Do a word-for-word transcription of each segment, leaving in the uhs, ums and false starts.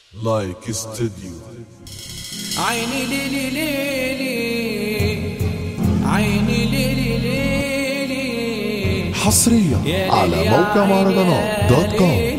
لايك استوديو. عيني ليلي ليلي عيني ليلي ليلي حصريا على موقع مهرجانات دوت كوم.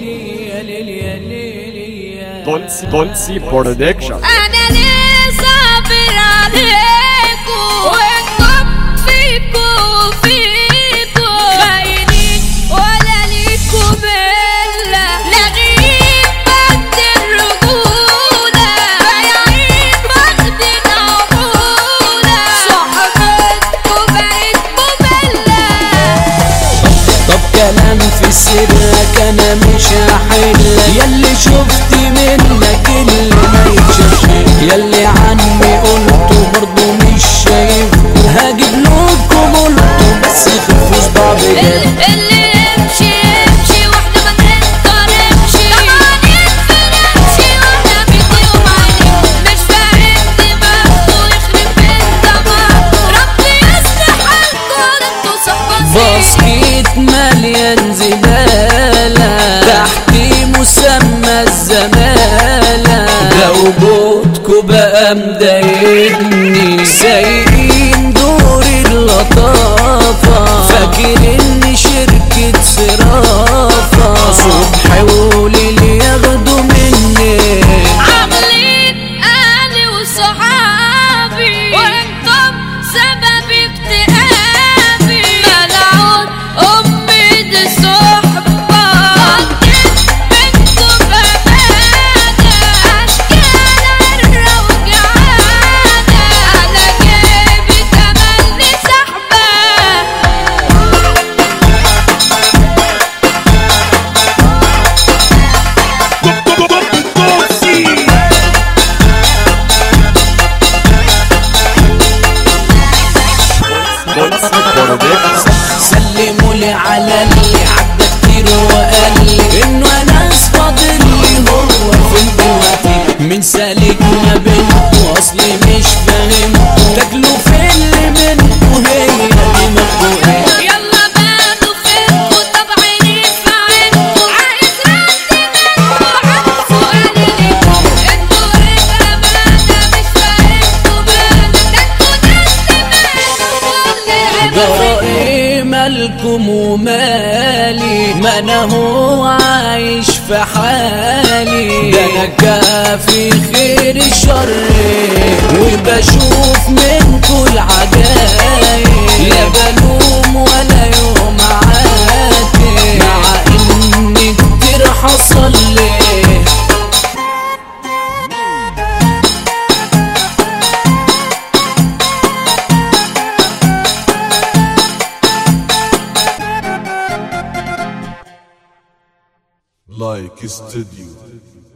دولسي دولسي برودكشن. أنا ليه صابر عليكو وانتم فيكو فيكو خاينين ولا ليكو بلا لاغين بد الرجولة بايعين واخدين عمولة صحبتكو بقت مملة. طب كلام في سرك انا مش هحلك، ياللي شفت منك اللي ما يتشافش، ياللي عني قلته برضه مش شايفكوا، هجيب لكم قلته بس خفوا صداع بجد. اللي يمشي يمشي واحدة ما تنطرمشي، طبعا يتفرمشي وانا بديهم عيني مش فاهم دماغه يخرب بيت دماغه. ربي يصلح حالكوا ده انتوا صحبة باسكيت مليان زبالة تحت مسمى الزمالة، ده وجودكوا بقى مضايقني، سايقين دور اللطافة، فاكر اني شركة صرافة، صبح وليل ياخدوا مني، عاملين اهلي وصحابي وانتم سبب اكتئابي. ملعون امي دي صحبة قضيت منكم بأمانة، اشكال عرة وجعانة على جيبي تملي سحبة. سلمولي على اللي عدى كتير وقال لي انه انا فاضل لي هو في دلوقتي، من سالك ما بينكوا اصلي مش فاهمكوا، تاكلوا في اللي منكوا هي دماغكوا ايه. يلا بانوا فينكوا طب عيني في عينكوا، عايز رد منكوا عن سؤالي ليكوا، انتوا رجالة بلادة مش فاهمكوا بالك، ده انتوا ناس دماغكوا اللي ايه مالكم ومالي، ما انا هو عايش في حالي، ده انا كافي خير الشر وبشوف منكوا العجايب، لا بلوم ولا يوم عاتب مع ان كتير حصل لي. لايك استوديو.